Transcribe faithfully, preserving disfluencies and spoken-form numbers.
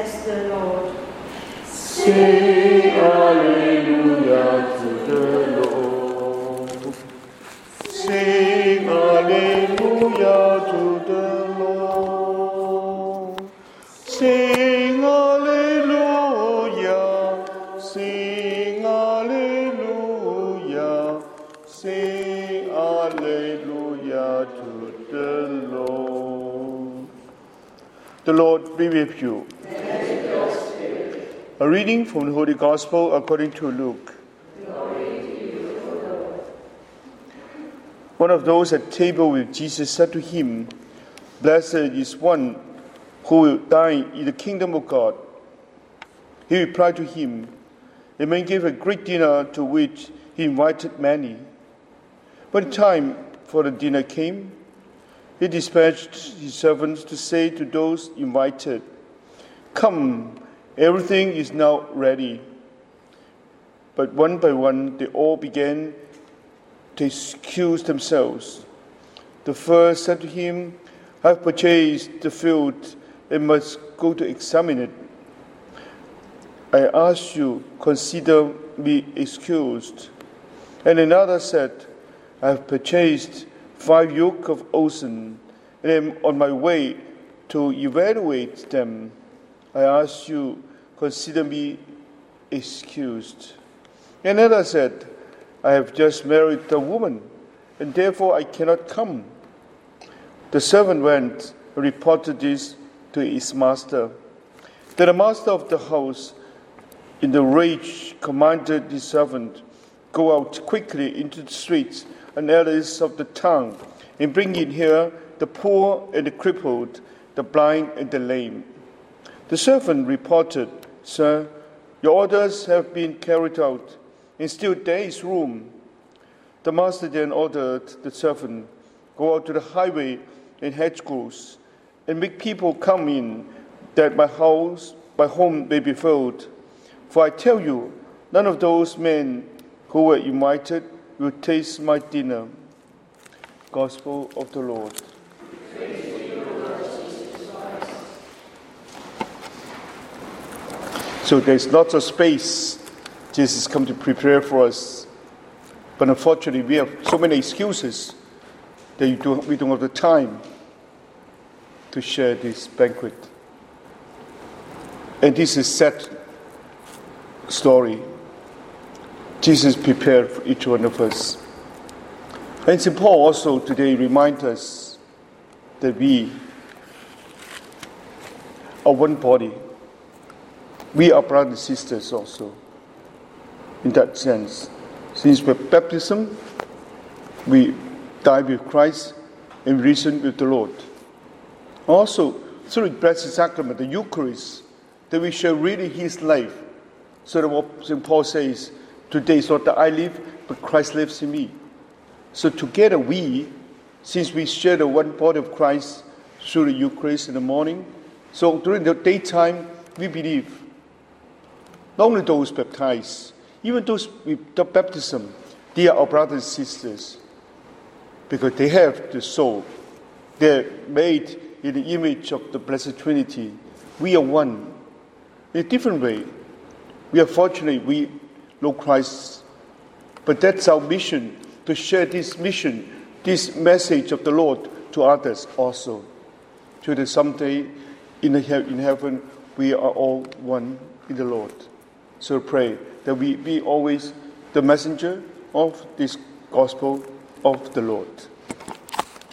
Bless the Lord. Sing Alleluia to the Lord. Sing Alleluia to the Lord. Sing Alleluia. Sing Alleluia. Sing Alleluia to the Lord. The Lord be with you. A reading from the Holy Gospel according to Luke. Glory to you, O Lord. One of those at table with Jesus said to him, "Blessed is one who will dine in the kingdom of God." He replied to him, "A man gave a great dinner to which he invited many. When the time for the dinner came, he dispatched his servants to say to those invited, 'Come, everything is now ready.' But one by one, they all began to excuse themselves. The first said to him, 'I have purchased the field and must go to examine it. I ask you, consider me excused.' And another said, 'I have purchased five yoke of oxen and am on my way to evaluate them. I ask you, consider me excused.' Another said, 'I have just married a woman, and therefore I cannot come.' The servant went and reported this to his master. Then the master of the house, in the rage, commanded his servant, 'Go out quickly into the streets and alleys of the town, and bring in here the poor and the crippled, the blind and the lame.' The servant reported, 'Sir, your orders have been carried out, and still there is room.' The master then ordered the servant, 'Go out to the highway and hedgerows, and make people come in, that my house, my home may be filled. For I tell you, none of those men who were invited will taste my dinner.'" Gospel of the Lord. So there's lots of space Jesus come to prepare for us. But unfortunately, we have so many excuses that you don't, we don't have the time to share this banquet. And this is a sad story. Jesus prepared for each one of us. And Saint Paul also today reminds us that we are one body. We are brothers and sisters also, in that sense. Since we're baptism, we die with Christ and risen with the Lord. Also, through the Blessed Sacrament, the Eucharist, that we shall really His life. So that what Saint Paul says, "Today is not that I live, but Christ lives in me." So together we, since we share the one body of Christ through the Eucharist in the morning, so during the daytime, we believe. Not only those baptized, even those with the baptism, they are our brothers and sisters because they have the soul. They're made in the image of the Blessed Trinity. We are one. In a different way. We are fortunate we know Christ. But that's our mission, to share this mission, this message of the Lord to others also. So that someday in, the, in heaven we are all one in the Lord. So pray that we be always the messenger of this gospel of the Lord.